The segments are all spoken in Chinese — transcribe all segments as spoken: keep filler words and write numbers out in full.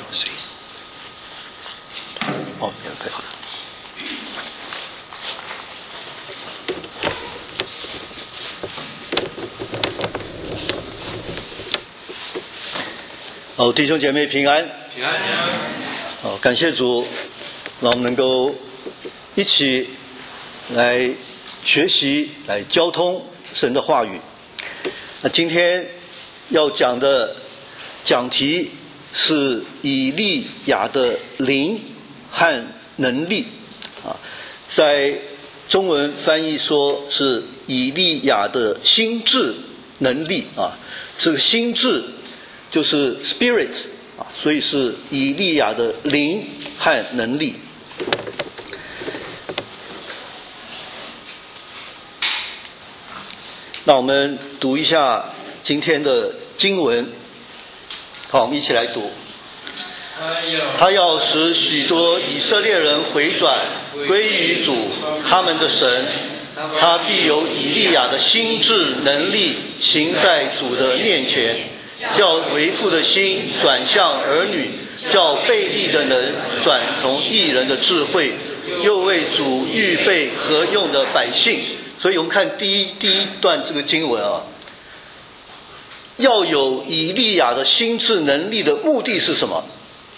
谁？哦，可以。好，弟兄姐妹平安。 平安。平安。 好，感谢主，让我们能够一起来学习、来交通神的话语。那今天要讲的讲题是以利亚的灵和能力啊，在中文翻译说是以利亚的心智能力啊，这个心智就是 spirit 啊，所以是以利亚的灵和能力。那我们读一下今天的经文，好，我们一起来读。他要使许多以色列人回转归于主他们的神，他必有以利亚的心智能力行在主的面前，叫为父的心转向儿女，叫悖逆的人转从义人的智慧，又为主预备合用的百姓。所以我们看第一第一段这个经文啊，要有以利亚的心智能力的目的是什么？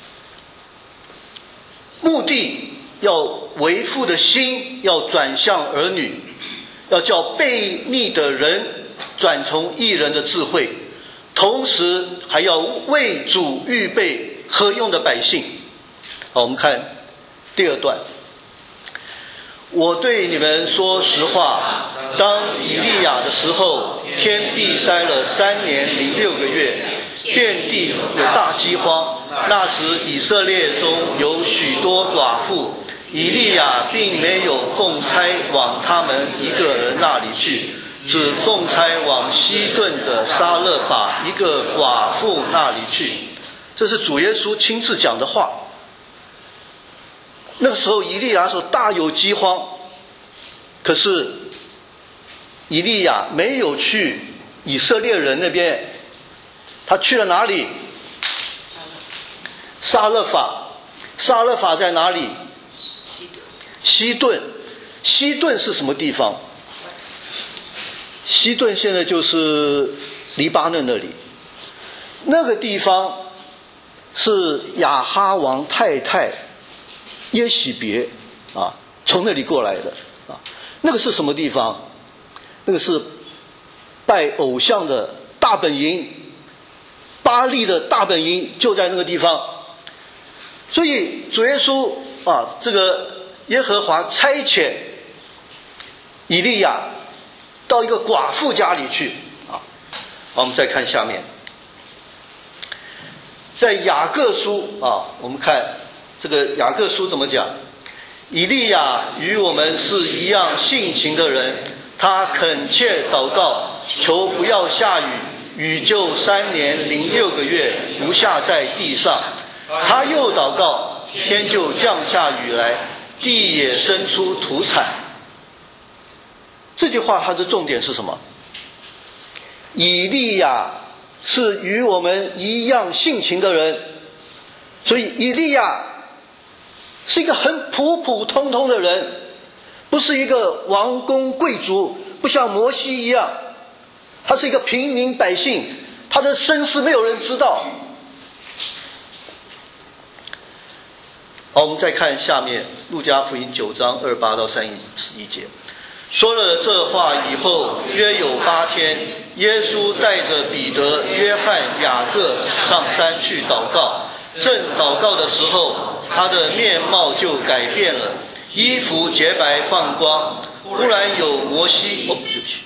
目的要为父的心要转向儿女，要叫悖逆的人转从义人的智慧，同时还要为主预备合用的百姓。好，我们看第二段。我对你们说实话，当以利亚的时候，天闭塞了三年零六个月，遍地有大饥荒。那时以色列中有许多寡妇，以利亚并没有奉差往他们一个人那里去，只奉差往西顿的撒勒法一个寡妇那里去。这是主耶稣亲自讲的话。那个时候以利亚所大有饥荒，可是以利亚没有去以色列人那边，他去了哪里？撒勒法。撒勒法在哪里？西顿。西顿是什么地方？西顿现在就是黎巴嫩那里。那个地方是亚哈王太太耶洗别啊，从那里过来的啊。那个是什么地方？那个是拜偶像的大本营，巴力的大本营就在那个地方。所以主耶稣啊，这个耶和华差遣以利亚到一个寡妇家里去啊。好，我们再看下面，在雅各书啊，我们看这个雅各书怎么讲？以利亚与我们是一样性情的人，他恳切祷告，求不要下雨，雨就三年零六个月不下在地上。他又祷告，天就降下雨来，地也生出土产。这句话它的重点是什么？以利亚是与我们一样性情的人，所以以利亚是一个很普普通通的人，不是一个王公贵族，不像摩西一样，他是一个平民百姓，他的身世没有人知道。好，我们再看下面路加福音九章二八到三十一节。说了这话以后，约有八天，耶稣带着彼得、约翰、雅各上山去祷告。正祷告的时候，他的面貌就改变了，衣服洁白放光。忽然有摩西，哦，对不起，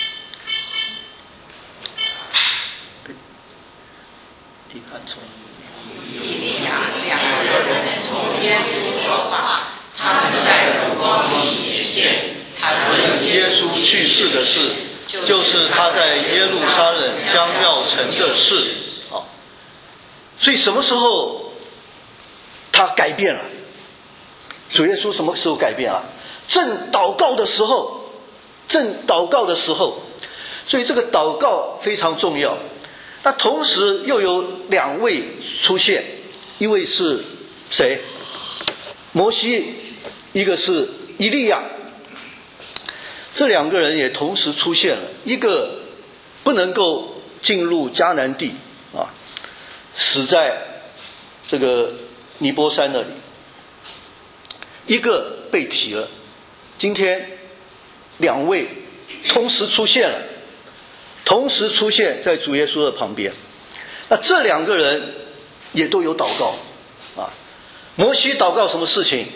地看错。 以利亚两个人同耶稣说话，他们在荣光里显现。谈论耶稣去世的事，就是他在耶路撒冷将要成的事。好，所以什么时候他改变了？主耶稣什么时候改变了？正祷告的时候，正祷告的时候。所以这个祷告非常重要。那同时又有两位出现， 一位是谁？摩西，一个是以利亚。这两个人也同时出现了，一个不能够进入迦南地啊，死在这个尼波山那里，一个被提了。今天两位同时出现了，同时出现在主耶稣的旁边。那这两个人也都有祷告啊。摩西祷告什么事情？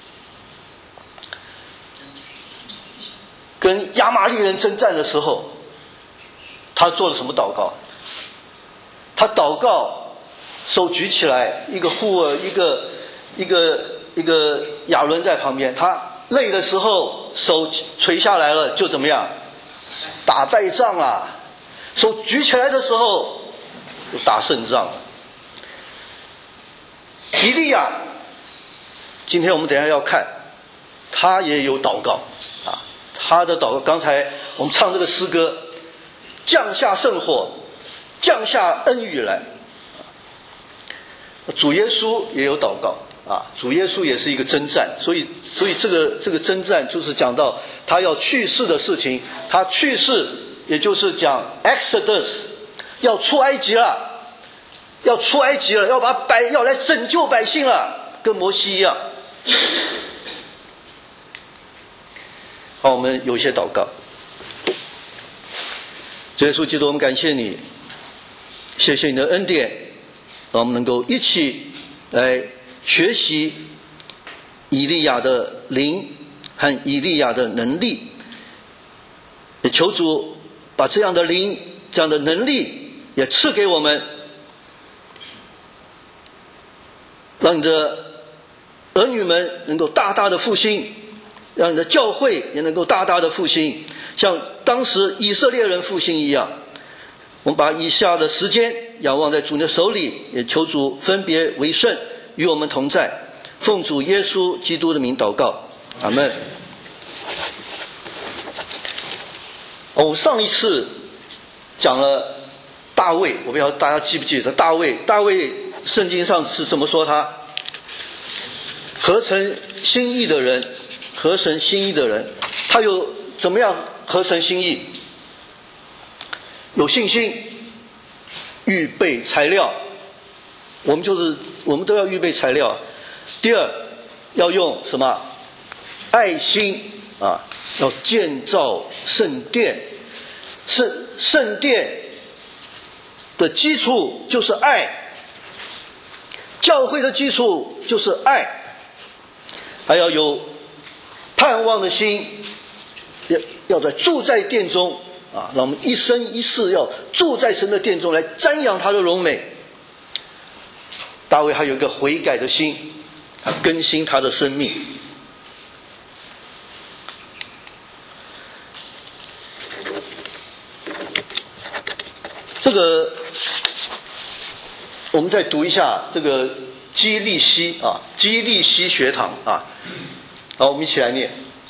跟亚玛力人征战的时候，他做了什么祷告？他祷告，手举起来，一个户尔，一个一个一个亚伦在旁边。他累的时候，手垂下来了，就怎么样？打败仗啦。手举起来的时候，就打胜仗了。以利亚，今天我们等一下要看，他也有祷告啊。他的祷告，刚才我们唱这个诗歌，降下圣火，降下恩雨来。主耶稣也有祷告啊，主耶稣也是一个征战，所以所以这个这个征战就是讲到他要去世的事情。他去世，也就是讲 Exodus， 要出埃及了，要出埃及了，要把百要来拯救百姓了，跟摩西一样。好，我们有一些祷告。主耶稣基督，我们感谢你，谢谢你的恩典，让我们能够一起来学习以利亚的灵和以利亚的能力。也求主把这样的灵、这样的能力也赐给我们，让你的儿女们能够大大的复兴，让你的教会也能够大大的复兴，像当时以色列人复兴一样。我们把以下的时间仰望在主的手里，也求主分别为圣，与我们同在。奉主耶稣基督的名祷告，阿们。我上一次讲了大卫，我不知道大家记不记得大卫？大卫圣经上是怎么说他？合成心意的人，合成心意的人，他有怎么样合成心意？有信心，预备材料。我们就是我们都要预备材料。第二，要用什么？爱心啊，要建造圣殿。圣圣殿的基础就是爱，教会的基础就是爱。还要有盼望的心，要要在住在殿中啊，让我们一生一世要住在神的殿中来瞻仰他的荣美。大卫还有一个悔改的心，他更新他的生命。这个我们再读一下这个基利西啊，基利西学堂啊。好，我们一起来念。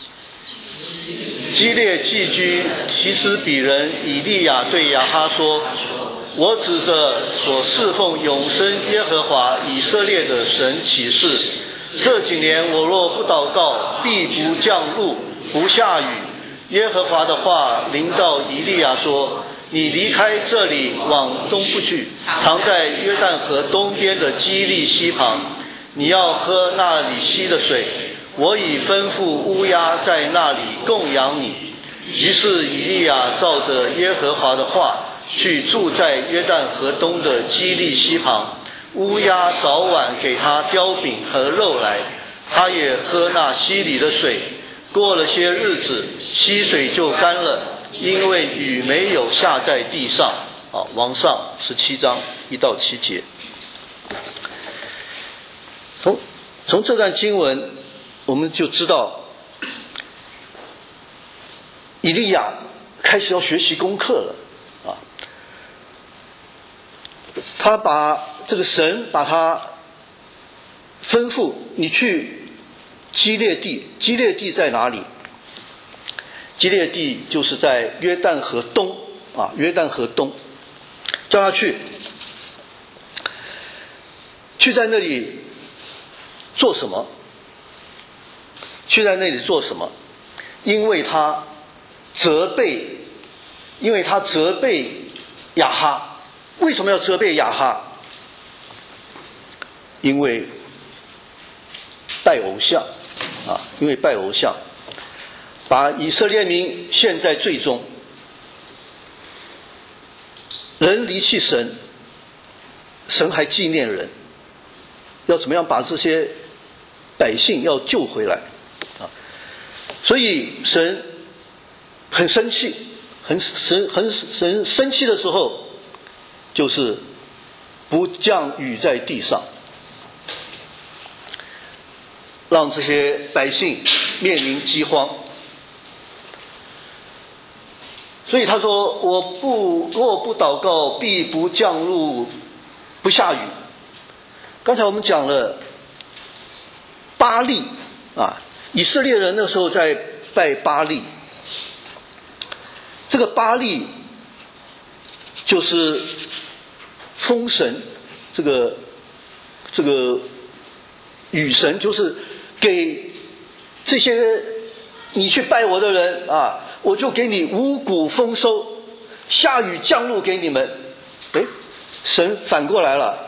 基列寄居提斯比人以利亚对亚哈说：我指着所侍奉永生耶和华以色列的神起誓，这几年我若不祷告，必不降露，不下雨。耶和华的话临到以利亚说：你离开这里，往东部去，藏在约旦河东边的基利溪旁，你要喝那里溪的水。我已吩咐乌鸦在那里供养你。于是以利亚照着耶和华的话，去住在约旦河东的基利溪旁。乌鸦早晚给他叼饼和肉来，他也喝那溪里的水。过了些日子，溪水就干了，因为雨没有下在地上。好，往上十七章一到七节。从从这段经文，我们就知道以利亚开始要学习功课了啊！他把这个神把他吩咐你去基列地，基列地在哪里？基列地就是在约旦河东啊，约旦河东，叫他去。 去在那里做什么？去在那里做什么？因为他责备，因为他责备亚哈。为什么要责备亚哈？因为拜偶像啊，因为拜偶像，把以色列民陷在罪中。人离弃神，神还纪念人，要怎么样把这些百姓要救回来啊？所以神很生气，很神很神生气的时候，就是不降雨在地上，让这些百姓面临饥荒。所以他说：“我不若不祷告，必不降露，不下雨。”刚才我们讲了巴力啊，以色列人那时候在拜巴力。这个巴力就是风神，这个这个雨神，就是给这些你去拜我的人啊，我就给你五谷丰收，下雨降露给你们。哎，神反过来了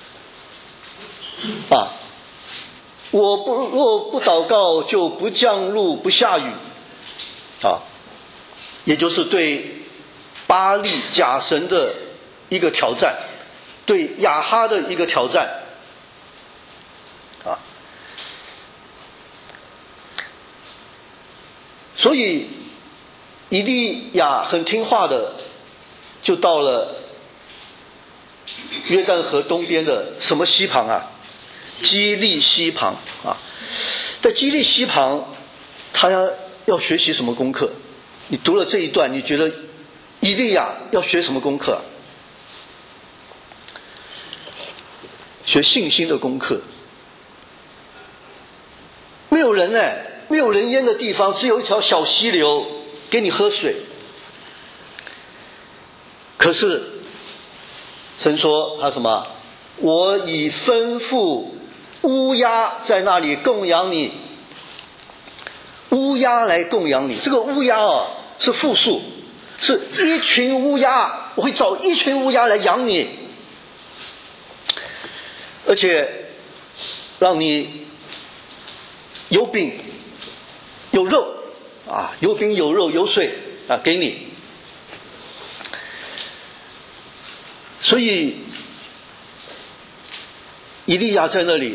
啊！我不若不祷告，就不降露不下雨啊，也就是对巴力假神的一个挑战，对亚哈的一个挑战啊。所以以利亚很听话的，就到了约旦河东边的什么溪旁啊？基利溪旁啊。在基利溪旁，他要要学习什么功课？你读了这一段，你觉得以利亚要学什么功课？学信心的功课。没有人哎，没有人烟的地方，只有一条小溪流给你喝水。可是神说他什么？我已吩咐乌鸦在那里供养你。乌鸦来供养你，这个乌鸦啊是复数，是一群乌鸦，我会找一群乌鸦来养你，而且让你有饼有肉啊，有饼有肉有水啊，给你。所以以利亚在那里，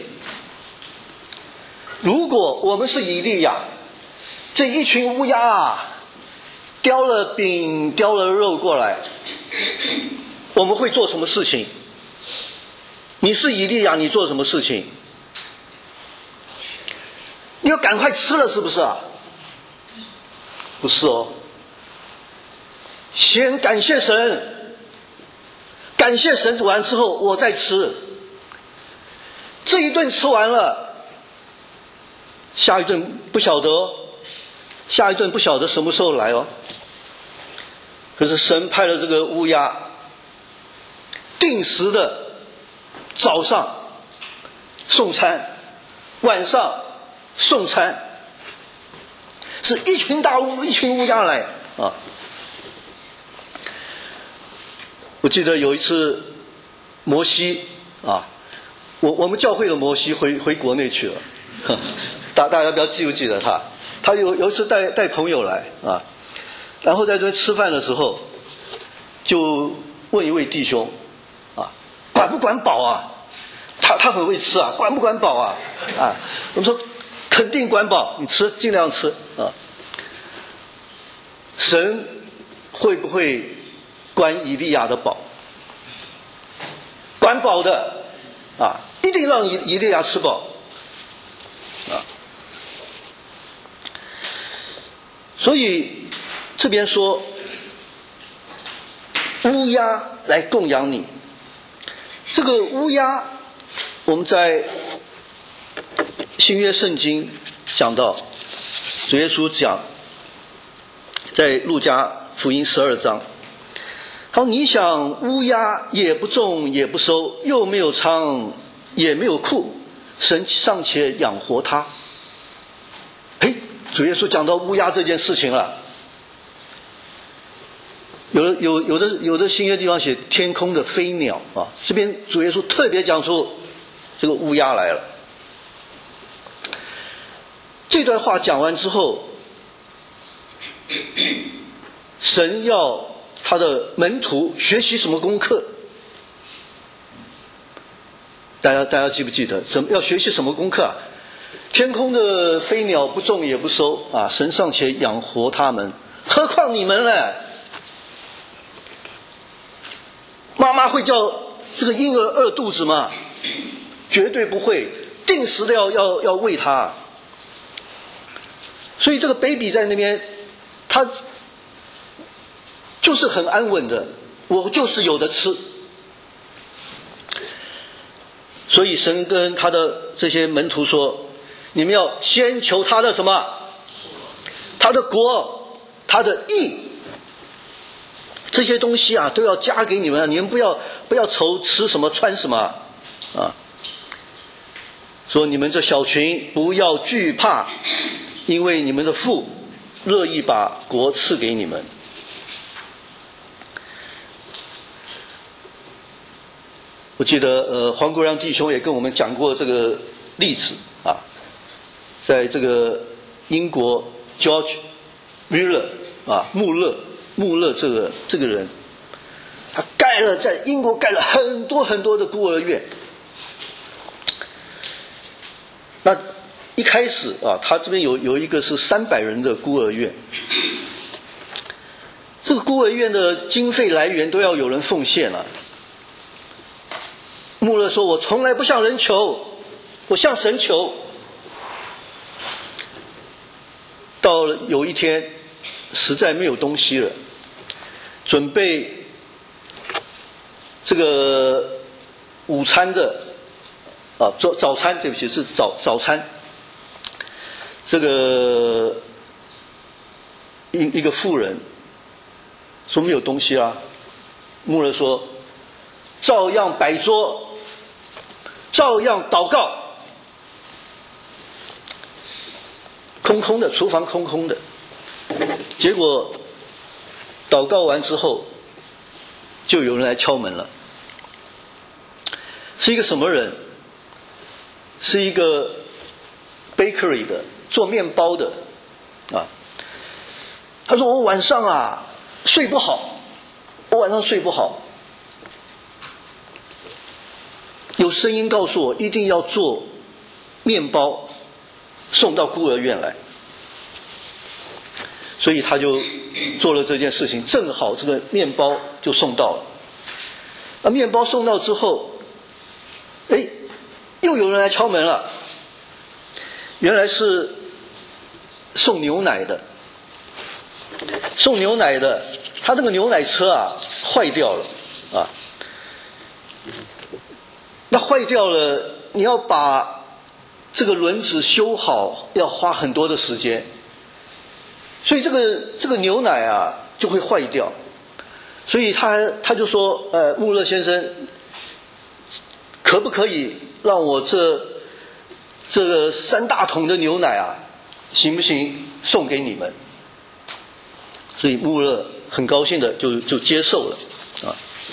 如果我们是以利亚，这一群乌鸦啊叼了饼叼了肉过来，我们会做什么事情？你是以利亚，你做什么事情？你要赶快吃了，是不是啊？不是哦，先感谢神，感谢神完之后我再吃。这一顿吃完了，下一顿不晓得哦，下一顿不晓得什么时候来哦。可是神派了这个乌鸦，定时的早上送餐，晚上送餐，是一群大乌一群乌鸦来啊！我记得有一次摩西啊，我我们教会的摩西回回国内去了，大大家不要记不记得他？他有有一次带带朋友来啊，然后在这边吃饭的时候，就问一位弟兄啊，管不管饱啊？他他很会吃啊，管不管饱啊？啊，我们说肯定管饱，你吃尽量吃啊。神会不会管以利亚的饱？管饱的啊，一定让以以利亚吃饱啊。所以这边说乌鸦来供养你，这个乌鸦我们在新约圣经讲到，主耶稣讲在路加福音十二章，他说你想乌鸦也不种也不收，又没有仓也没有库，神尚且养活他。嘿，主耶稣讲到乌鸦这件事情了。有的有有的有的新约地方写天空的飞鸟啊，这边主耶稣特别讲出这个乌鸦来了。这段话讲完之后，神要他的门徒学习什么功课？大家大家记不记得？怎么要学习什么功课啊？天空的飞鸟不种也不收啊，神尚且养活他们，何况你们呢？妈妈会叫这个婴儿饿肚子吗？绝对不会，定时的要要要喂他。所以这个 baby 在那边，他就是很安稳的，我就是有的吃。所以神跟他的这些门徒说，你们要先求他的什么？他的国，他的义，这些东西啊都要加给你们，你们不要不要愁吃什么穿什么啊。说你们这小群不要惧怕，因为你们的父乐意把国赐给你们。我记得呃黄国良弟兄也跟我们讲过这个例子啊，在这个英国 George Muller 啊穆勒穆勒这个这个人，他盖了在英国盖了很多很多的孤儿院。那一开始啊，他这边有有一个是三百人的孤儿院，这个孤儿院的经费来源都要有人奉献了。穆勒说：“我从来不向人求，我向神求。”到了有一天，实在没有东西了，准备这个午餐的啊早早餐，对不起，是早早餐。这个一一个妇人说没有东西啊，穆勒说：“照样摆桌，照样祷告。”空空的，厨房空空的。结果祷告完之后，就有人来敲门了。是一个什么人？是一个 bakery 的，做面包的啊。他说：“我晚上啊睡不好，我晚上睡不好。有声音告诉我一定要做面包送到孤儿院来，所以他就做了这件事情，正好这个面包就送到了。而面包送到之后，哎，又有人来敲门了。原来是送牛奶的，送牛奶的，他那个牛奶车啊坏掉了啊。那坏掉了，你要把这个轮子修好，要花很多的时间，所以这个这个牛奶啊就会坏掉。所以他他就说，呃，穆勒先生，可不可以让我这这个三大桶的牛奶啊，行不行？送给你们。所以穆勒很高兴的就就接受了啊。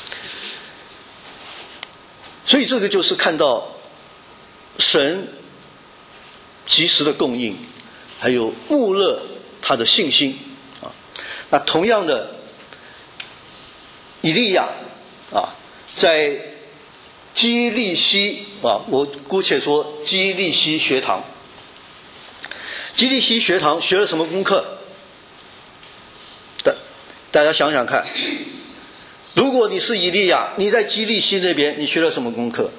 所以这个就是看到神及时的供应，还有穆勒他的信心啊。那同样的，以利亚啊，在基利西啊，我姑且说基利西学堂。基利西学堂学了什么功课？大大家想想看。如果你是以利亚，你在基利西那边，你学了什么功课？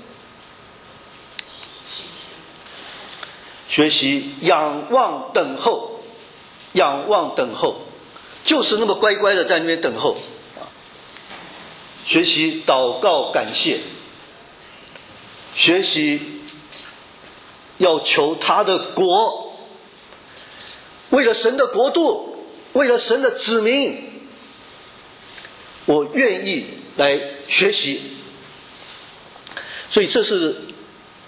学习仰望等候，仰望等候，就是那么乖乖的在那边等候啊。学习祷告感谢，学习要求他的国，为了神的国度，为了神的子民，我愿意来学习。所以这是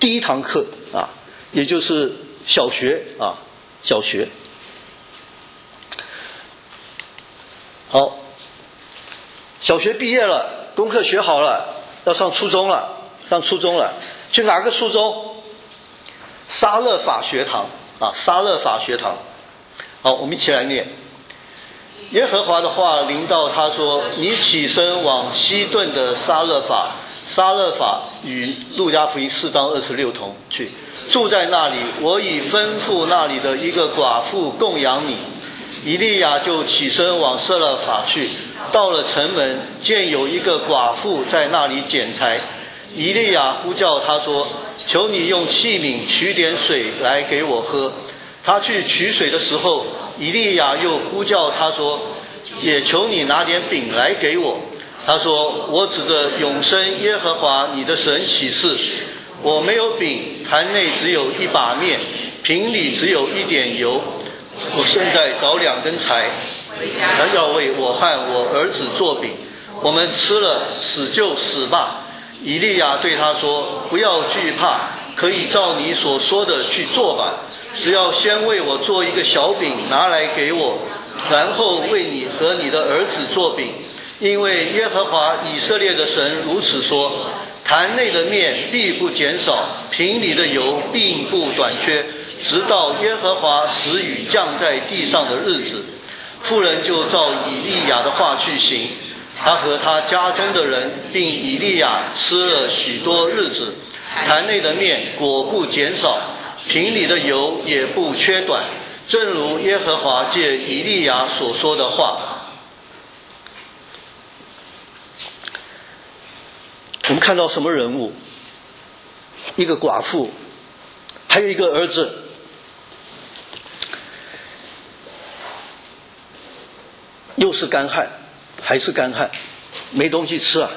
第一堂课啊，也就是小学啊，小学。好，小学毕业了，功课学好了，要上初中了，上初中了，去哪个初中？沙勒法学堂啊，沙勒法学堂。好，我们一起来念。耶和华的话临到他说：“你起身往西顿的沙勒法，沙勒法与路加福音四章二十六同去，住在那里。我已吩咐那里的一个寡妇供养你。”以利亚就起身往沙勒法去，到了城门，见有一个寡妇在那里捡柴。以利亚呼叫他说：“求你用器皿取点水来给我喝。”他去取水的时候，以利亚又呼叫他说：“也求你拿点饼来给我。”他说：“我指着永生耶和华你的神起誓，我没有饼，坛内只有一把面，瓶里只有一点油。我现在找两根柴，他要为我和我儿子做饼，我们吃了，死就死吧。”以利亚对他说：“不要惧怕，可以照你所说的去做吧。只要先为我做一个小饼拿来给我，然后为你和你的儿子做饼。因为耶和华以色列的神如此说：坛内的面必不减少，瓶里的油并不短缺，直到耶和华使雨降在地上的日子。”妇人就照以利亚的话去行，他和他家中的人并以利亚吃了许多日子，坛内的面果不减少，瓶里的油也不缺短，正如耶和华借以利亚所说的话。我们看到什么人物？一个寡妇，还有一个儿子。又是干旱，还是干旱，没东西吃啊。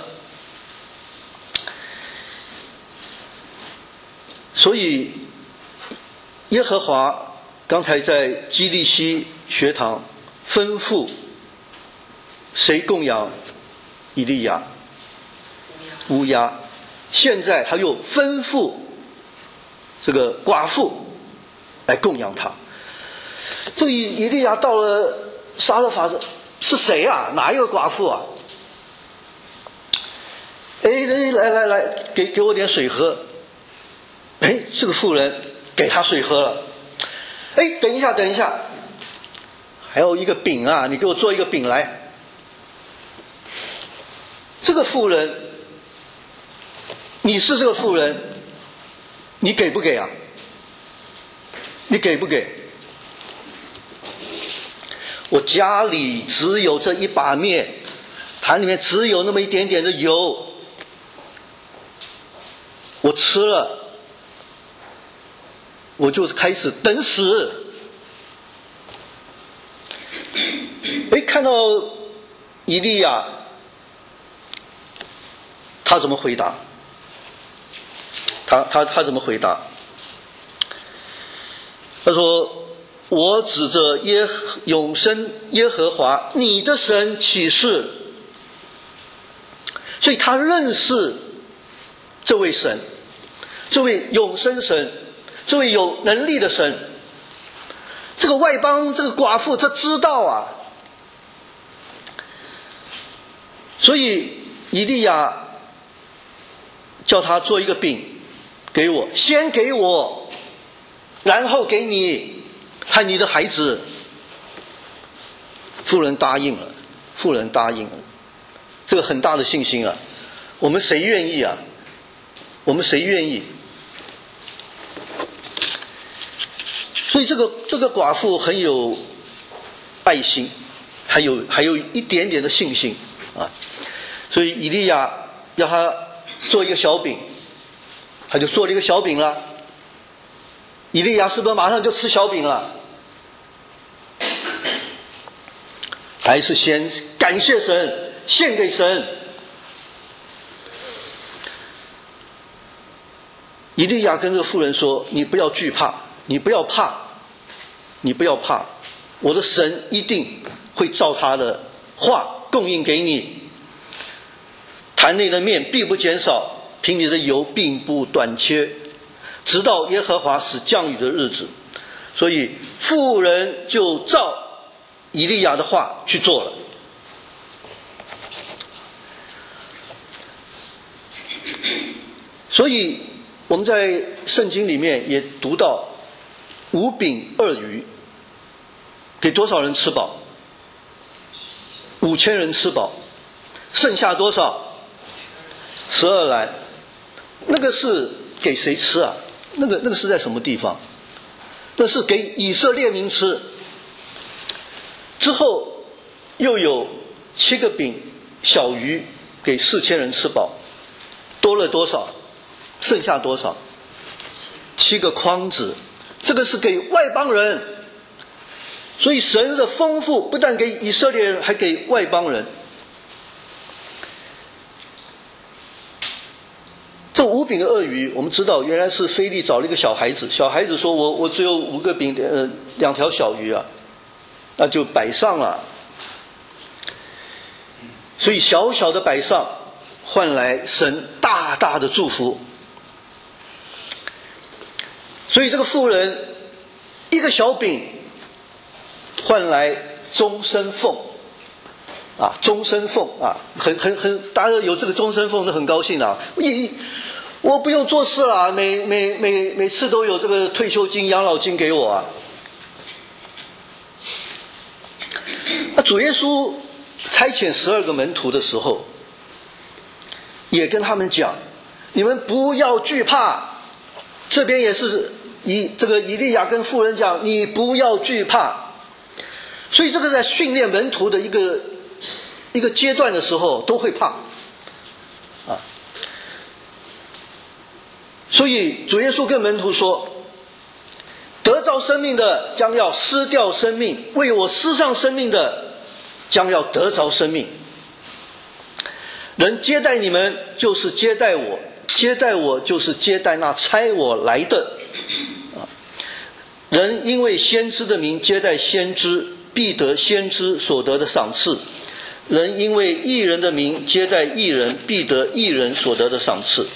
所以耶和华刚才在基利西学堂吩咐谁供养以利亚？乌鸦。现在他又吩咐这个寡妇来供养他。这个以利亚到了沙勒法，是谁啊？哪一个寡妇啊？哎，来来来，给给我点水喝。哎，这个妇人给他水喝了。哎，等一下，等一下，还有一个饼啊，你给我做一个饼来。这个妇人，你是这个妇人，你给不给啊？你给不给？我家里只有这一把面，坛里面只有那么一点点的油，我吃了，我就开始等死。哎，看到以利亚，他怎么回答？他他他怎么回答？他说：“我指着耶永生耶和华你的神起誓。”所以他认识这位神，这位永生神，这位有能力的神。这个外邦这个寡妇他知道啊。所以以利亚叫他做一个饼给我，先给我，然后给你和你的孩子。妇人答应了，妇人答应了，这个很大的信心啊！我们谁愿意啊？我们谁愿意？所以这个这个寡妇很有爱心，还有还有一点点的信心啊！所以以利亚要他做一个小饼，他就做了一个小饼了。以利亚是不是马上就吃小饼了？还是先感谢神，献给神？以利亚跟这个妇人说：“你不要惧怕，你不要怕，你不要怕，我的神一定会照他的话供应给你。坛内的面并不减少，瓶里的油并不短缺。” 直到耶和华使降雨的日子。所以妇人就照以利亚的话去做了。所以我们在圣经里面也读到五饼二鱼给多少人吃饱？五千人吃饱，剩下多少？十二篮。那个是给谁吃啊？那个那个是在什么地方？那是给以色列民吃。之后又有七个饼小鱼给四千人吃饱，多了多少？剩下多少？七个筐子。这个是给外邦人。所以神的丰富不但给以色列人，还给外邦人。这五饼二鱼，我们知道原来是腓力找了一个小孩子，小孩子说我我只有五个饼，呃，两条小鱼啊，那就摆上了。所以小小的摆上，换来神大大的祝福。所以这个妇人一个小饼换来终身俸啊，终身俸啊，很很很，大家有这个终身俸是很高兴的啊。一我不用做事了，每每每每次都有这个退休金、养老金给我啊。那主耶稣差遣十二个门徒的时候，也跟他们讲：你们不要惧怕。这边也是以这个以利亚跟妇人讲：你不要惧怕。所以这个在训练门徒的一个一个阶段的时候都会怕啊。所以主耶稣跟门徒说：得着生命的将要失掉生命，为我失上生命的将要得着生命。人接待你们就是接待我，接待我就是接待那差我来的啊。人因为先知的名接待先知，必得先知所得的赏赐。人因为义人的名接待义人，必得义人所得的赏赐。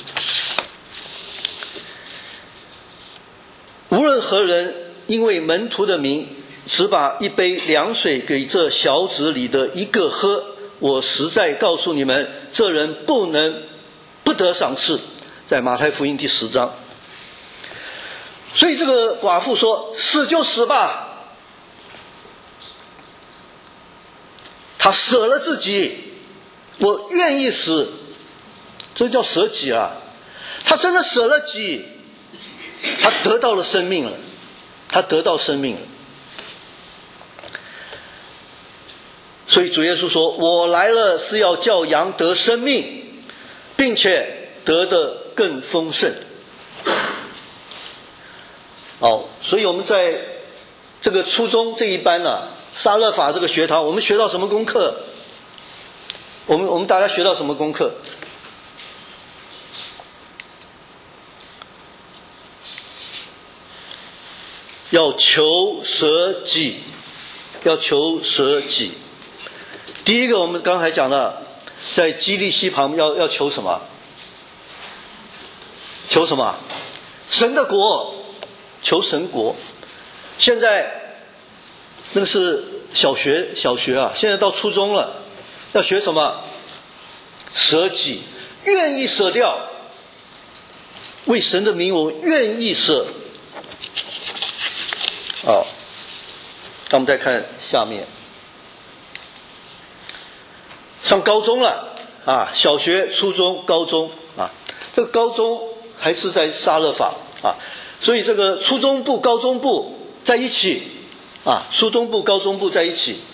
无论何人因为门徒的名只把一杯凉水给这小子里的一个喝，我实在告诉你们，这人不能不得赏赐。在马太福音第十章。所以这个寡妇说：死就死吧。他舍了自己，我愿意死，这叫舍己啊。他真的舍了己，他得到了生命了，他得到生命了。所以主耶稣说：我来了是要叫羊得生命，并且得的更丰盛。好，所以我们在这个初中这一班啊，沙勒法这个学堂，我们学到什么功课？我们我们大家学到什么功课？要求舍己，要求舍己。第一个，我们刚才讲了，在基利溪旁要要求什么？求什么？神的国，求神国。现在那个是小学小学啊，现在到初中了，要学什么？舍己，愿意舍掉，为神的名我愿意舍。好，那我们再看下面，上高中了啊，小学、初中、高中啊，这个高中还是在沙勒法啊，所以这个初中部、高中部在一起啊，初中部、高中部在一起。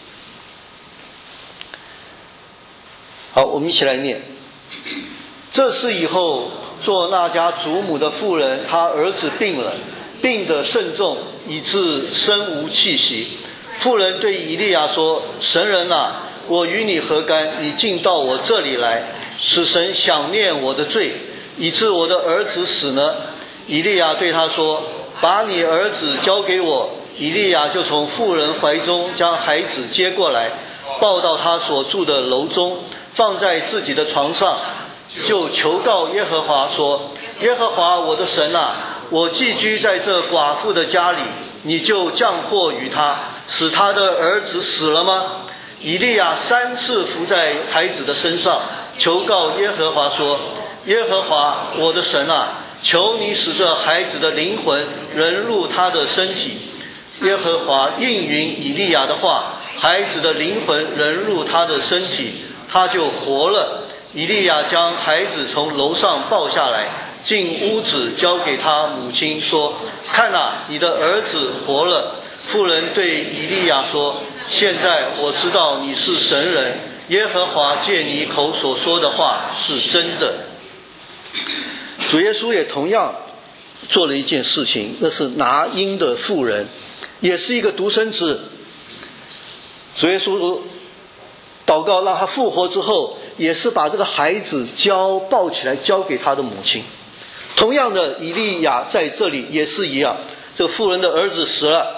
好，我们一起来念。这是以后做那家祖母的妇人，她儿子病了，病得甚重，以致身无气息。妇人对以利亚说：神人啊，我与你何干？你竟到我这里来，使神想念我的罪，以致我的儿子死呢？以利亚对他说：把你儿子交给我。以利亚就从妇人怀中将孩子接过来，抱到他所住的楼中，放在自己的床上，就求告耶和华说：耶和华我的神啊， 我寄居在这寡妇的家里，你就降祸于她，使她的儿子死了吗？以利亚三次伏在孩子的身上，求告耶和华说：耶和华我的神啊，求你使这孩子的灵魂人入他的身体。耶和华应允以利亚的话，孩子的灵魂人入他的身体，他就活了。以利亚将孩子从楼上抱下来，进屋子交给他母亲说：看啊，你的儿子活了。妇人对以利亚说：现在我知道你是神人，耶和华借你口所说的话是真的。主耶稣也同样做了一件事情，那是拿因的妇人，也是一个独生子。主耶稣祷告让他复活之后，也是把这个孩子交抱起来交给他的母亲。同样的，以利亚在这里也是一样，这个妇人的儿子死了，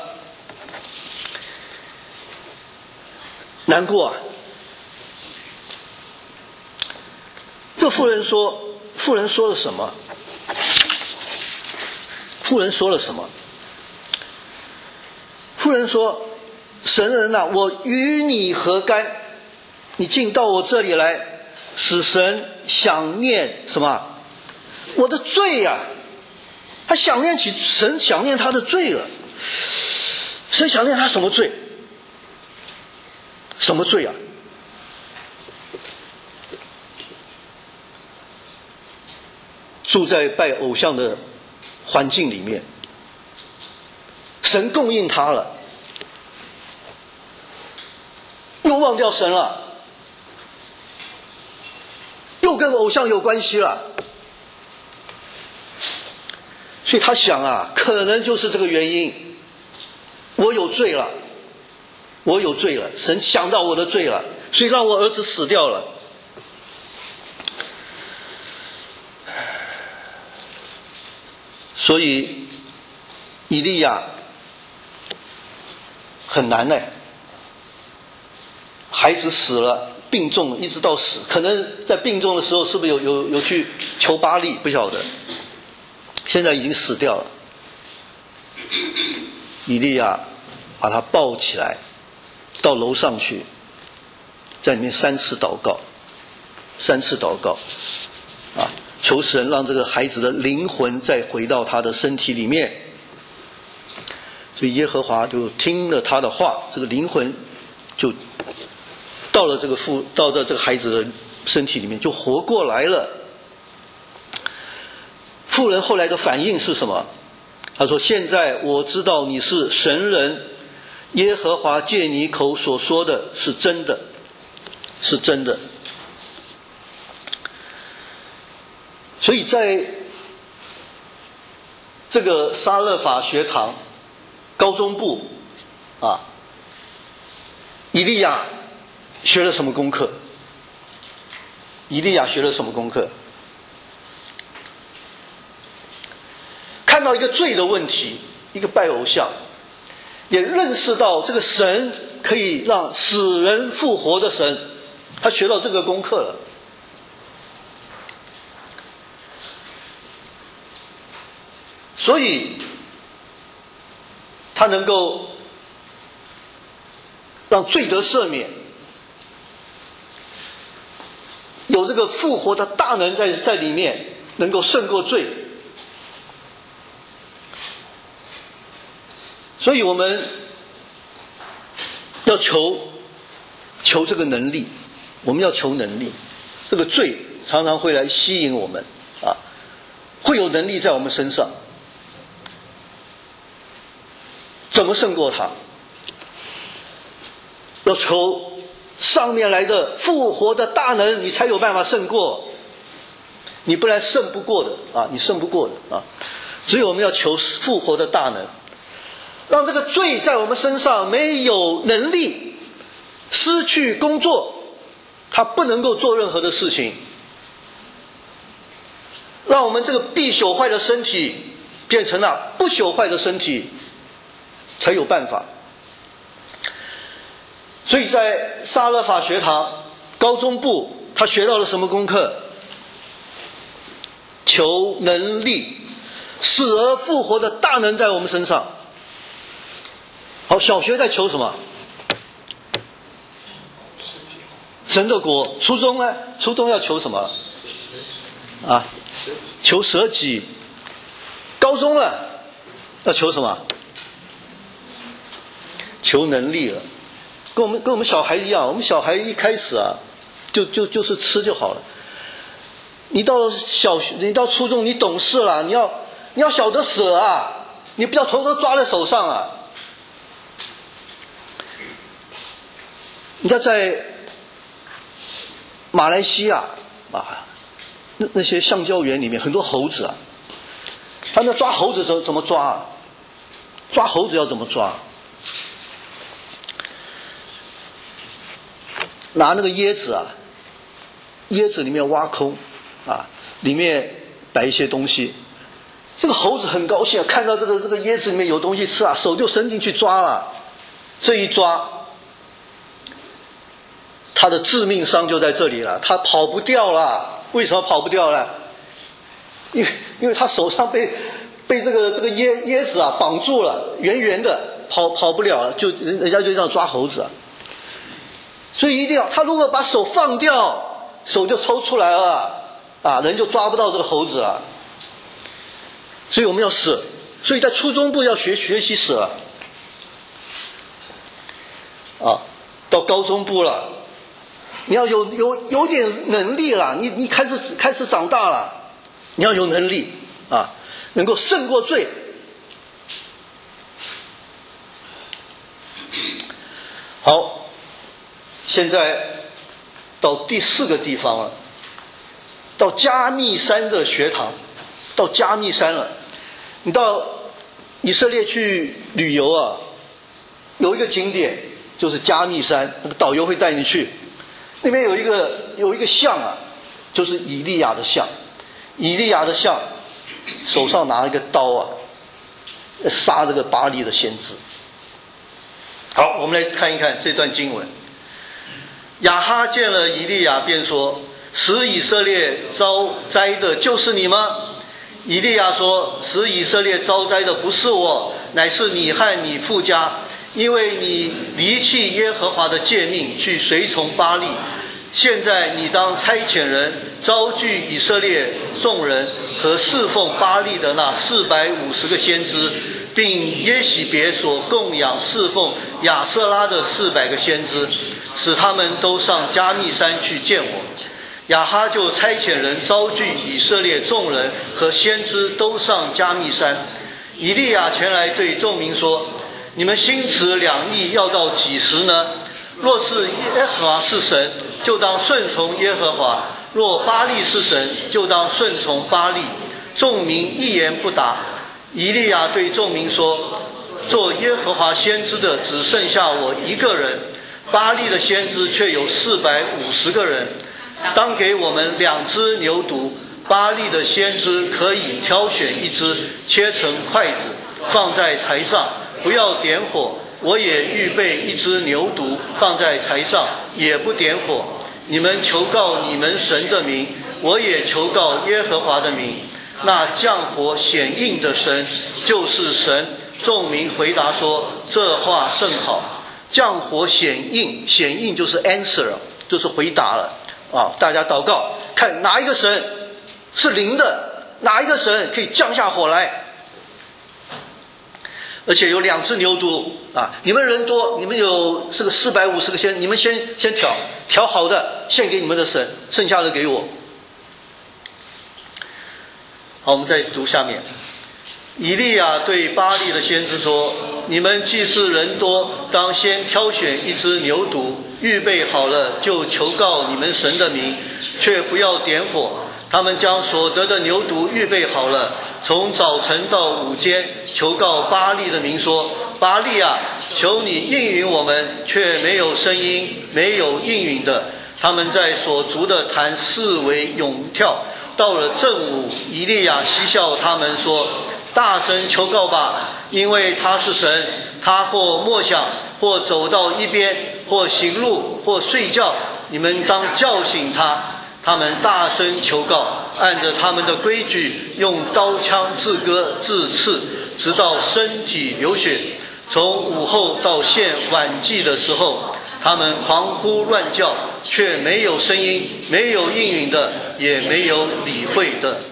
难过啊。这妇人说妇人说了什么？妇人说了什么？妇人说：神人啊，我与你何干？你竟到我这里来，使神想念什么？我的罪呀、啊！他想念起神，想念他的罪了。神想念他什么罪？什么罪啊？住在拜偶像的环境里面，神供应他了，又忘掉神了，又跟偶像有关系了。所以他想啊，可能就是这个原因，我有罪了，我有罪了，神想到我的罪了，所以让我儿子死掉了。所以以利亚很难呢，孩子死了，病重一直到死，可能在病重的时候是不是有有有去求巴力，不晓得，现在已经死掉了。以利亚把他抱起来到楼上去，在里面三次祷告，三次祷告啊，求神让这个孩子的灵魂再回到他的身体里面。所以耶和华就听了他的话，这个灵魂就到了这个父到了这个孩子的身体里面，就活过来了。妇人后来的反应是什么？他说：现在我知道你是神人，耶和华借你口所说的是真的，是真的。所以在这个沙勒法学堂高中部啊，以利亚学了什么功课？以利亚学了什么功课？看到一个罪的问题，一个拜偶像，也认识到这个神可以让死人复活的神，他学到这个功课了。所以他能够让罪得赦免，有这个复活的大能在在里面，能够胜过罪。所以我们要求求这个能力，我们要求能力。这个罪常常会来吸引我们啊，会有能力在我们身上。怎么胜过它？要求上面来的复活的大能，你才有办法胜过，你不然胜不过的啊，你胜不过的啊。只有我们要求复活的大能，让这个罪在我们身上没有能力，失去工作，他不能够做任何的事情，让我们这个必朽坏的身体变成了不朽坏的身体，才有办法。所以在沙勒法学堂高中部，他学到了什么功课？求能力， 死而复活的大能在我们身上。好，小学在求什么？神的国。初中呢？初中要求什么？啊，求舍己。高中了，要求什么？求能力了。跟我们跟我们小孩一样，我们小孩一开始啊，就就就是吃就好了。你到小学，你到初中，你懂事了，你要你要晓得舍啊，你不要头头抓在手上啊。你看在马来西亚啊，那那些橡胶园里面很多猴子啊，他们抓猴子怎怎么抓啊？抓猴子要怎么抓？拿那个椰子啊，椰子里面挖空啊，里面摆一些东西。这个猴子很高兴啊，看到这个这个椰子里面有东西吃啊，手就伸进去抓了。这一抓，他的致命伤就在这里了，他跑不掉了。为什么跑不掉了？因为因为他手上被被这个这个椰椰子啊绑住了，圆圆的，跑跑不了了，就人人家就这样抓猴子啊。所以一定要，他如果把手放掉，手就抽出来了啊，人就抓不到这个猴子了。所以我们要舍，所以在初中部要学学习舍啊，到高中部了，你要有有有点能力了，你你开始开始长大了，你要有能力啊，能够胜过罪。好。现在到第四个地方了，到加密山的学堂，到加密山了。你到以色列去旅游啊，有一个景点就是加密山，那个导游会带你去。那边有一个有一个像啊，就是以利亚的像。以利亚的像手上拿一个刀啊，杀这个巴力的先知。好，我们来看一看这段经文。亚哈见了以利亚，便说：使以色列遭灾的就是你吗？以利亚说：使以色列遭灾的不是我，乃是你和你父家，因为你离弃耶和华的诫命，去随从巴力。现在你当差遣人招聚以色列众人和侍奉巴力的那四百五十个先知，并耶洗别所供养侍奉亚舍拉的四百个先知，使他们都上加密山去见我。亚哈就差遣人招聚以色列众人和先知都上加密山。以利亚前来对众民说：你们心持两意要到几时呢？若是耶和华是神，就当顺从耶和华；若巴力是神，就当顺从巴力。众民一言不答。以利亚对众民说：做耶和华先知的只剩下我一个人，巴力的先知却有四百五十个人。当给我们两只牛犊，巴力的先知可以挑选一只，切成筷子，放在柴上，不要点火。我也预备一只牛犊，放在柴上，也不点火。你们求告你们神的名，我也求告耶和华的名。那降火显应的神就是神。众民回答说：这话甚好。降火显应，显应就是 answer， 就是回答了啊！大家祷告，看哪一个神是灵的，哪一个神可以降下火来。而且有两只牛犊啊！你们人多，你们有这个四百五十个先，你们先先挑挑好的献给你们的神，剩下的给我。好，我们再读下面。以利亚对巴力的先知说：你们既是人多，当先挑选一只牛犊，预备好了就求告你们神的名，却不要点火。他们将所得的牛犊预备好了，从早晨到午间，求告巴力的名说：巴力啊，求你应允我们，却没有声音，没有应允的。他们在所筑的坛四围涌跳。到了正午，以利亚嬉笑他们说：大声求告吧，因为他是神。他或默想，或走到一边，或行路，或睡觉，你们当叫醒他。 他们大声求告，按着他们的规矩，用刀枪自割自刺，直到身体流血。从午后到现晚祭的时候，他们狂呼乱叫，却没有声音，没有应允的，也没有理会的。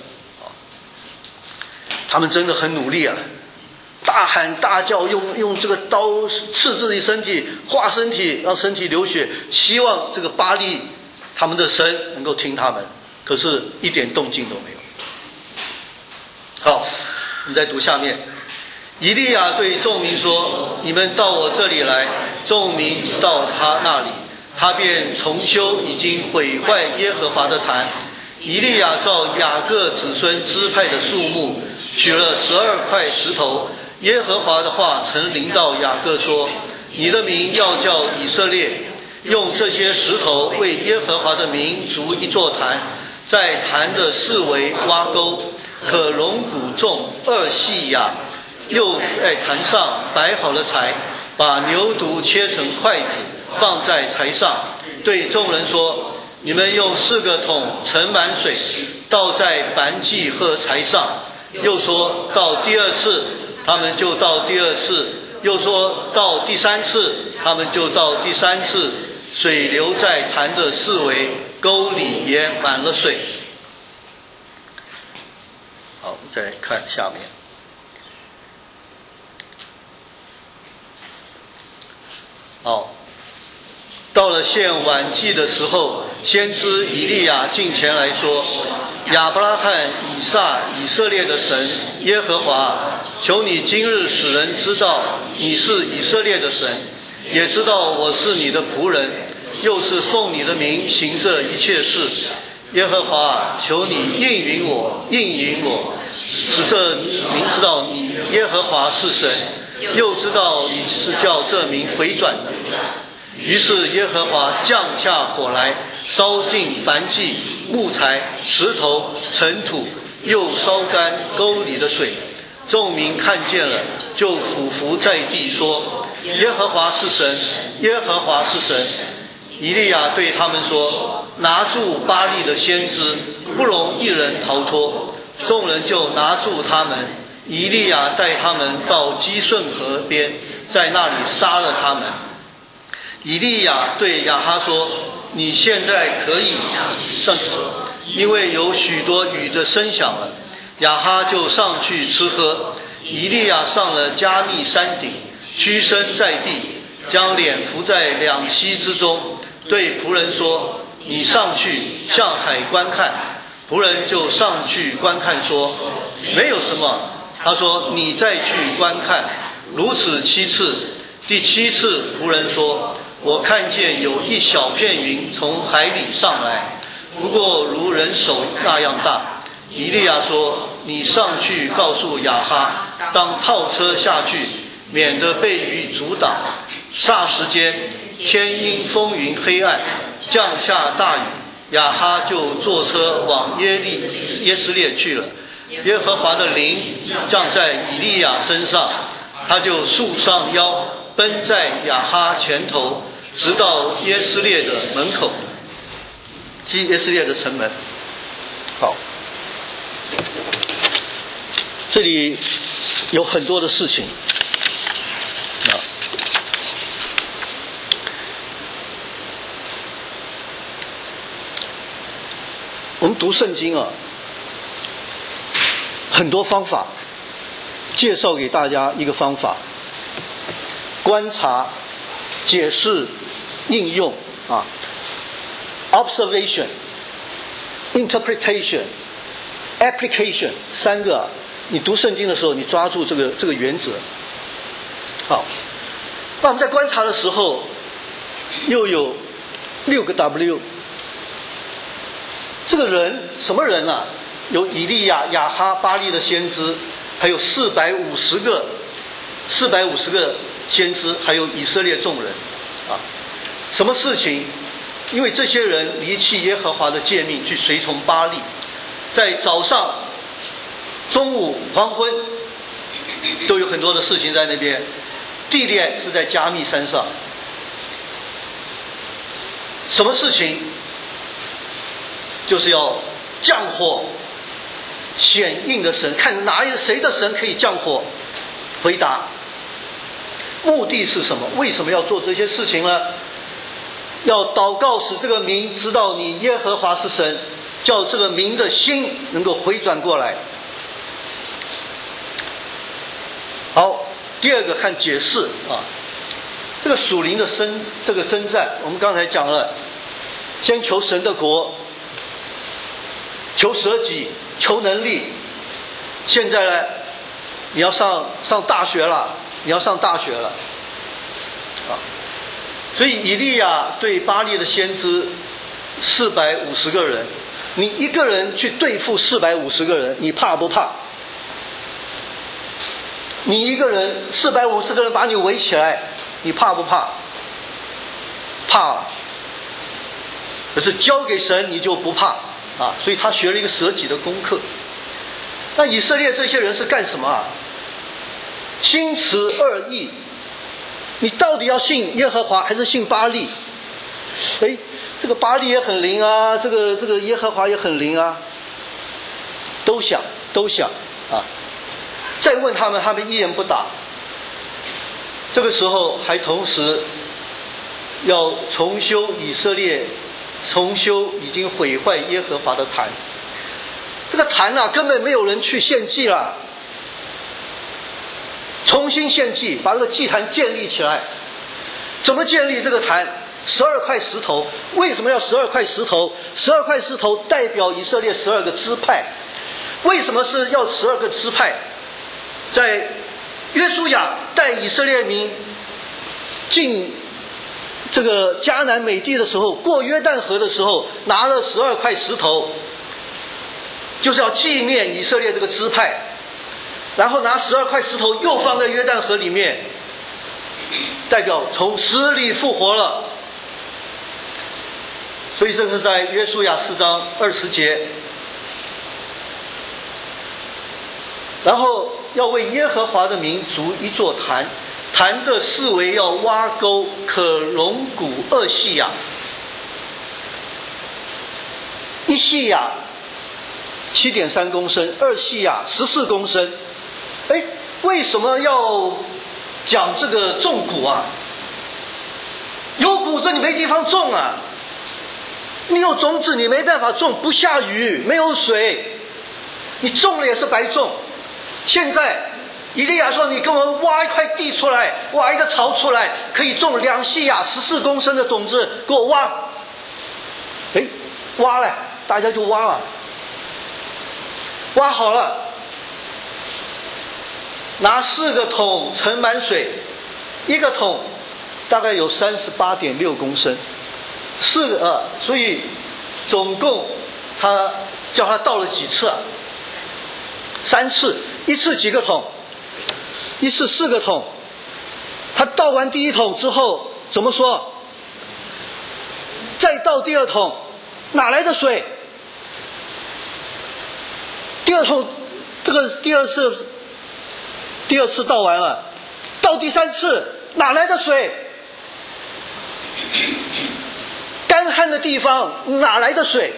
他们真的很努力啊，大喊大叫，用用这个刀刺自己身体，划身体，让身体流血，希望这个巴力他们的神能够听他们，可是一点动静都没有。好，我们再读下面。以利亚对众民说：你们到我这里来。众民到他那里，他便重修已经毁坏耶和华的坛。以利亚照雅各子孙支派的数目，取了十二块石头。耶和华的话曾临到雅各说：你的名要叫以色列，用这些石头为耶和华的名筑一座坛，在坛的四围挖沟，可容谷种二细亚。又在坛上摆好了柴，把牛犊切成筷子，放在柴上，对众人说：你们用四个桶盛满水，倒在燔祭和柴上。又说到第二次，他们就到第二次；又说到第三次，他们就到第三次。水流在坛的四围，沟里也满了水。好，我们再看下面。好，到了献晚祭的时候，先知以利亚进前来说：亚伯拉罕、以撒、以色列的神耶和华，求你今日使人知道你是以色列的神，也知道我是你的仆人，又是奉你的名行这一切事。耶和华，求你应允我，应允我，使这民知道你耶和华是神，又知道你是叫这民回转的。于是耶和华降下火来，烧尽燔祭、木材、石头、尘土，又烧干沟里的水。众民看见了，就俯伏在地说：耶和华是神，耶和华是神。以利亚对他们说：拿住巴力的先知，不容一人逃脱。众人就拿住他们。以利亚带他们到基顺河边，在那里杀了他们。以利亚对亚哈说：你现在可以上去，因为有许多雨的声响了。亚哈就上去吃喝。以利亚上了加密山顶，屈身在地，将脸伏在两膝之中，对仆人说：你上去向海观看。仆人就上去观看，说：没有什么。他说：你再去观看。如此七次。第七次，仆人说：我看见有一小片云从海里上来，不过如人手那样大。以利亚说：你上去告诉亚哈，当套车下去，免得被雨阻挡。霎时间，天阴风云黑暗，降下大雨。亚哈就坐车往耶利耶斯列去了。耶和华的灵降在以利亚身上，他就束上腰，奔在亚哈前头，直到耶斯列的门口，即耶斯列的城门。好，这里有很多的事情啊。我们读圣经啊，很多方法，介绍给大家一个方法：观察、解释、应用啊 ，observation、interpretation、application 三个、啊。你读圣经的时候，你抓住这个这个原则。好，那我们在观察的时候，又有六个 W。这个人什么人啊？有以利亚、亚哈、巴力的先知，还有四百五十个、四百五十个先知，还有以色列众人啊。什么事情？因为这些人离弃耶和华的诫命，去随从巴力，在早上、中午、黄昏，都有很多的事情在那边。地点是在加密山上。什么事情？ 就是要降火，显应的神，看哪一谁的神可以降火。回答，目的是什么？为什么要做这些事情呢？要祷告使这个民知道你耶和华是神，叫这个民的心能够回转过来。好，第二个看解释啊，这个属灵的征这个征战，我们刚才讲了，先求神的国，求舍己，求能力。现在呢，你要上上大学了，你要上大学了，啊，所以以利亚对巴力的先知四百五十个人，你一个人去对付四百五十个人，你怕不怕？你一个人四百五十个人把你围起来，你怕不怕？怕。可是交给神你就不怕啊！所以他学了一个舍己的功课。那以色列这些人是干什么啊？心持二意，你到底要信耶和华还是信巴力？哎，这个巴力也很灵啊，这个这个耶和华也很灵啊，都想都想啊。再问他们，他们一言不答。这个时候还同时要重修以色列，重修已经毁坏耶和华的坛。这个坛啊，根本没有人去献祭了，重新献祭，把这个祭坛建立起来。怎么建立这个坛？十二块石头。为什么要十二块石头？十二块石头代表以色列十二个支派。为什么是要十二个支派？在约书亚带以色列民进这个迦南美地的时候，过约旦河的时候，拿了十二块石头，就是要纪念以色列这个支派。然后拿十二块石头又放在约旦河里面，代表从死里复活了。所以这是在约书亚四章二十节。然后要为耶和华的名筑一座坛，坛的四围要挖沟，可容谷二细亚，一细亚七点三公升，二细亚十四公升。哎，为什么要讲这个种谷啊？有谷子你没地方种啊，你有种子你没办法种，不下雨没有水，你种了也是白种。现在以利亚说，你给我们挖一块地出来，挖一个槽出来，可以种两细亚十四公升的种子，给我挖。哎，挖了，大家就挖了，挖好了，拿四个桶盛满水，一个桶大概有三十八点六公升，四个呃，所以总共他叫他倒了几次啊？三次，一次几个桶？一次四个桶。他倒完第一桶之后怎么说？再倒第二桶，哪来的水？第二桶，这个第二次，第二次倒完了，倒第三次，哪来的水？干旱的地方哪来的水？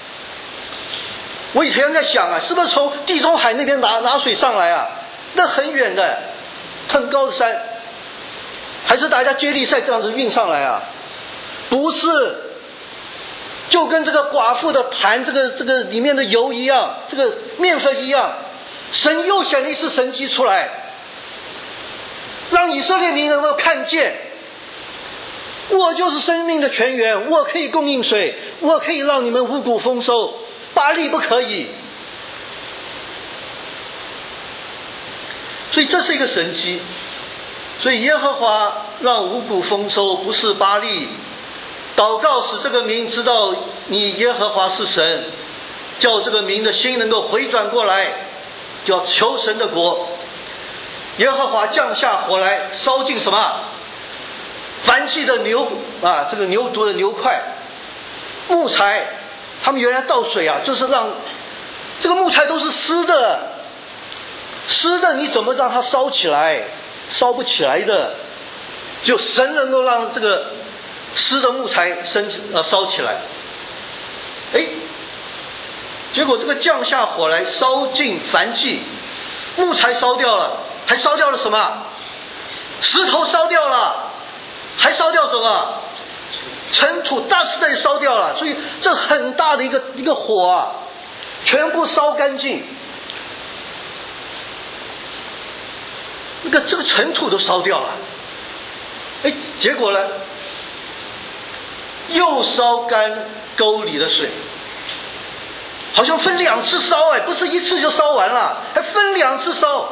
我以前在想啊，是不是从地中海那边拿拿水上来啊？那很远的，很高的山，还是大家接力赛这样子运上来啊？不是，就跟这个寡妇的坛，这个这个里面的油一样，这个面粉一样，神又显了一次神迹出来，让以色列民能够看见，我就是生命的泉源，我可以供应水，我可以让你们五谷丰收。巴力不可以，所以这是一个神迹。所以耶和华让五谷丰收，不是巴力。祷告使这个民知道你耶和华是神，叫这个民的心能够回转过来，叫求神的国。耶和华降下火来，烧尽什么？燔祭的牛啊，这个牛犊的牛块，木材。他们原来倒水啊，就是让这个木材都是湿的，湿的你怎么让它烧起来？烧不起来的，只有神能够让这个湿的木材生呃烧起来。哎， 结果这个降下火来，烧尽燔祭，木材烧掉了，还烧掉了什么？石头烧掉了，还烧掉什么？尘土dust也烧掉了。所以这很大的一个一个火啊，全部烧干净。那个这个尘土都烧掉了，哎，结果呢，又烧干沟里的水，好像分两次烧，哎，不是一次就烧完了，还分两次烧。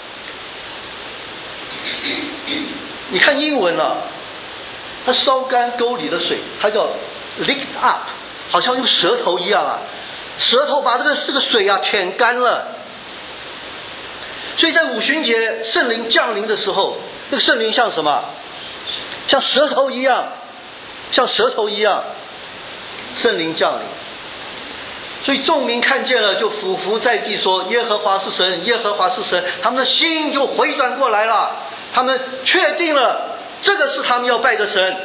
你看英文啊，它烧干沟里的水，它叫 lick up， 好像用舌头一样啊，舌头把这个这个水啊舔干了。所以在五旬节圣灵降临的时候，这个圣灵像什么？像舌头一样，像舌头一样，圣灵降临。所以众民看见了，就俯伏在地说：耶和华是神，耶和华是神。他们的心就回转过来了，他们确定了这个是他们要拜的神。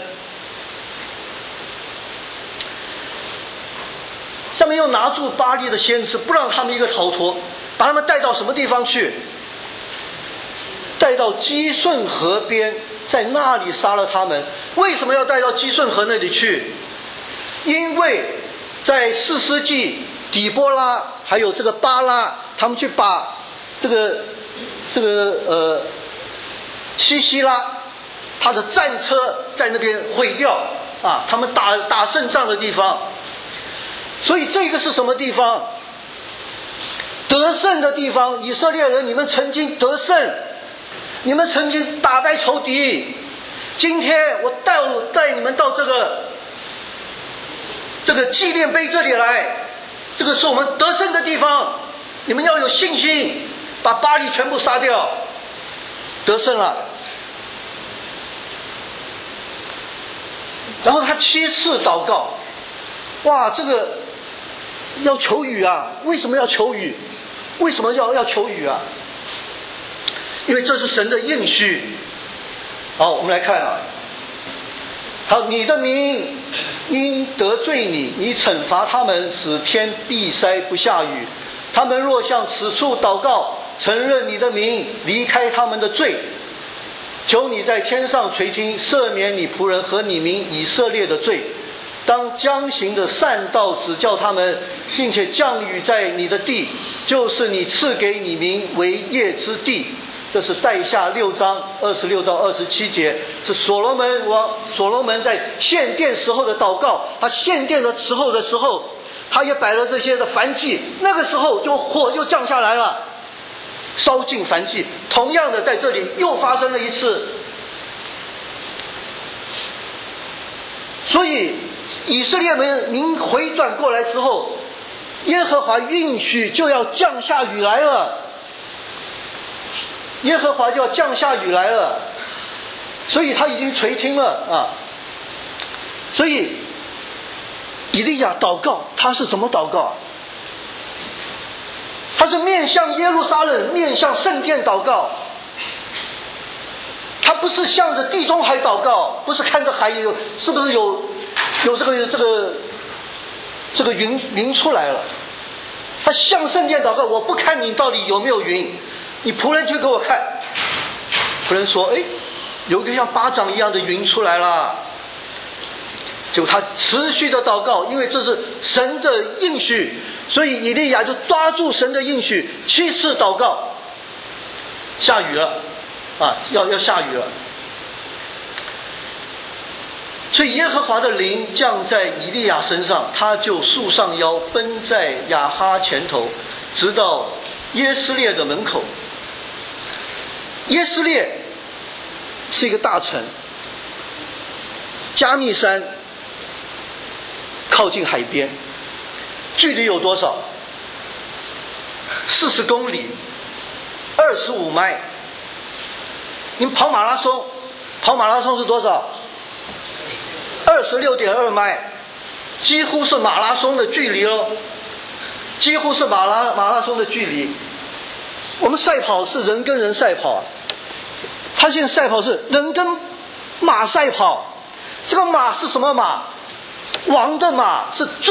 下面又拿住巴力的先知，不让他们一个逃脱，把他们带到什么地方去？带到基顺河边，在那里杀了他们。为什么要带到基顺河那里去？因为在士师记底波拉还有这个巴拉，他们去把这个这个呃西西拉他的战车在那边毁掉啊，他们打打胜仗的地方。所以这个是什么地方？得胜的地方。以色列人，你们曾经得胜，你们曾经打败仇敌。今天我带带你们到这个这个纪念碑这里来，这个是我们得胜的地方，你们要有信心，把巴力全部杀掉，得胜了。然后他七次祷告，哇，这个要求雨啊！为什么要求雨？为什么要要求雨啊？因为这是神的应许。好，我们来看啊。好，你的民因得罪你，你惩罚他们，使天闭塞不下雨。他们若向此处祷告，承认你的名，离开他们的罪，求你在天上垂听，赦免你仆人和你民以色列的罪。当将行的善道指教他们，并且降雨在你的地，就是你赐给你民为业之地。这是带下六章二十六到二十七节，是所罗门王所罗门在献殿时候的祷告。他献殿的时候的时候，他也摆了这些的燔祭，那个时候就火就降下来了，烧尽燔祭。同样的，在这里又发生了一次。所以以色列民回转过来之后，耶和华允许就要降下雨来了，耶和华就要降下雨来了，所以他已经垂听了啊。所以以利亚祷告，他是怎么祷告？他是面向耶路撒冷，面向圣殿祷告。他不是向着地中海祷告，不是看着海有是不是有有这个这个这个云云出来了。他向圣殿祷告，我不看你到底有没有云，你仆人去给我看。仆人说：“哎，有一个像巴掌一样的云出来了。”就他持续的祷告，因为这是神的应许，所以以利亚就抓住神的应许，七次祷告，下雨了啊，要要下雨了。所以耶和华的灵降在以利亚身上，他就束上腰，奔在亚哈前头，直到耶斯列的门口。耶斯列是一个大城，加密山靠近海边，距离有多少？四十公里，二十五迈。你们跑马拉松，跑马拉松是多少？二十六点二迈，几乎是马拉松的距离喽，几乎是马拉马拉松的距离。我们赛跑是人跟人赛跑，他现在赛跑是人跟马赛跑。这个马是什么马？王的马，是